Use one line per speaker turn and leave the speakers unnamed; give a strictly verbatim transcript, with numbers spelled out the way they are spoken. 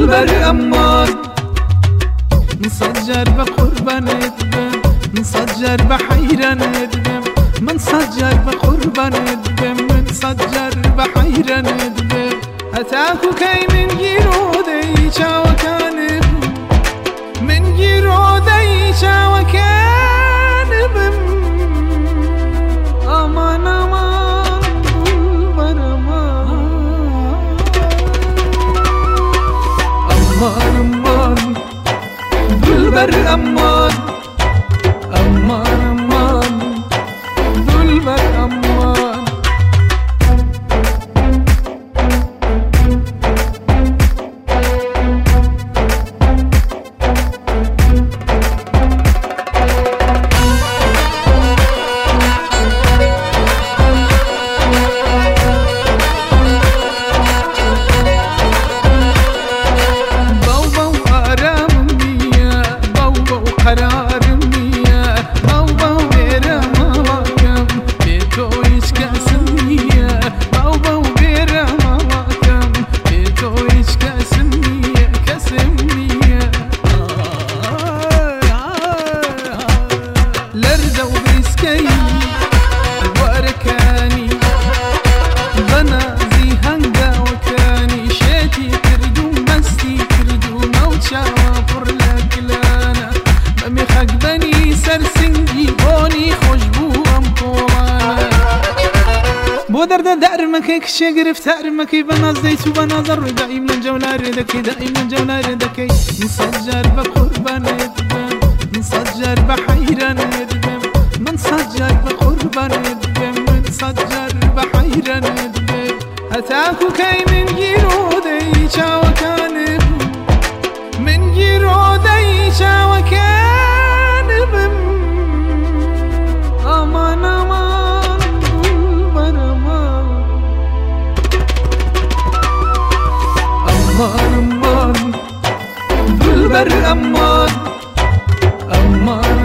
دلبر امان نصجر بقربانت بم نصجر بحيرانت بم منصجر بقربانت بم نصجر بحيرانت بم هتاكو كي من جيرودي شاوكان من جيرودي شاوكان بم امان امان دلبر امان امان امان دلبر امان امان امان دلبر امان قرار مية باو باو بيرا مواكم بيتو يشكا سمية باو باو بيرا مواكم بيتو يشكا سمية كسمية لردو بريسكي واركاني بنا زي هنگا وكاني شيتي كردو مستي كردو موشا فرلكلانا بمي خاك بني سرسنجي بوني خوشبو ام طولانا بو درد دار مكيك شقرف تار مكي بناز ديتو بناظر دائم لنجولار دكي دائم لنجولار دكي نصجر بقربان يدبم نصجر بحيران يدبم منصجر بقربان يدبم نصجر بحيران يدبم هتاكو كي من جيرودي شاوكان من جيرودي شاوكان بم امان امان دلبر امان امان امان دلبر امان امان